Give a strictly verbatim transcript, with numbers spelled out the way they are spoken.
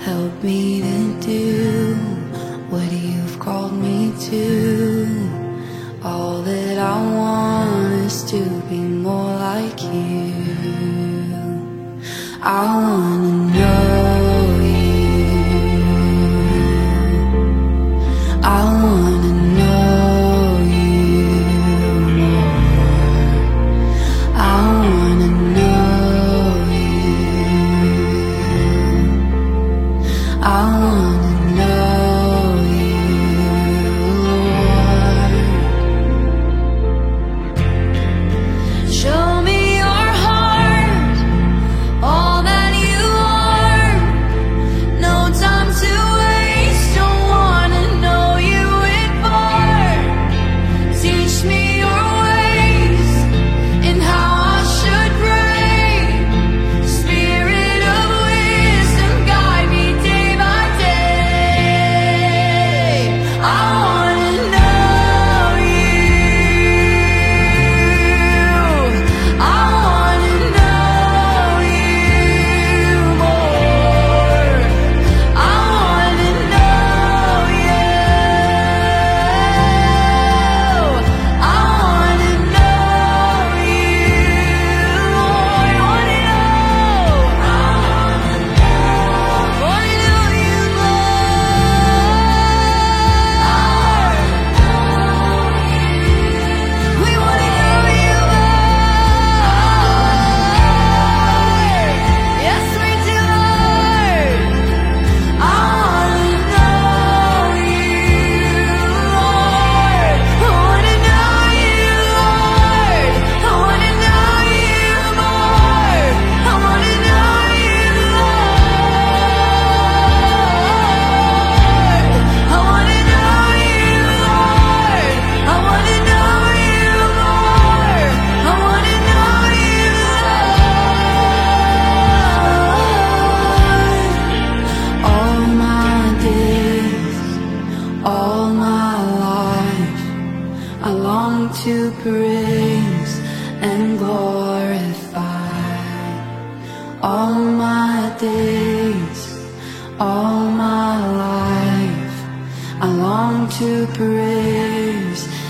Help me to do what you've called me to. All that I want is to be more like you. I wanna know you. I wanna know you more. I wanna know you. I wanna know you, Lord. Show me your heart, all that you are. No time to waste, don't wanna know you in part. Teach me your ways and how I should pray. Spirit of wisdom, guide me day by day. I wanna know you. I wanna know you more. I wanna know you. I wanna know you, Lord. Wanna know. Wanna know you, Lord. We wanna know you, Lord. Yes, we do, Lord. I wanna know you, Lord. I wanna know you, Lord. I wanna know you more. I wanna know you, Lord. I wanna know you, Lord. I wanna know you more. I wanna know you, Lord. All my days, all my life, I long to praise and glorify. All my days, all my life, I long to praise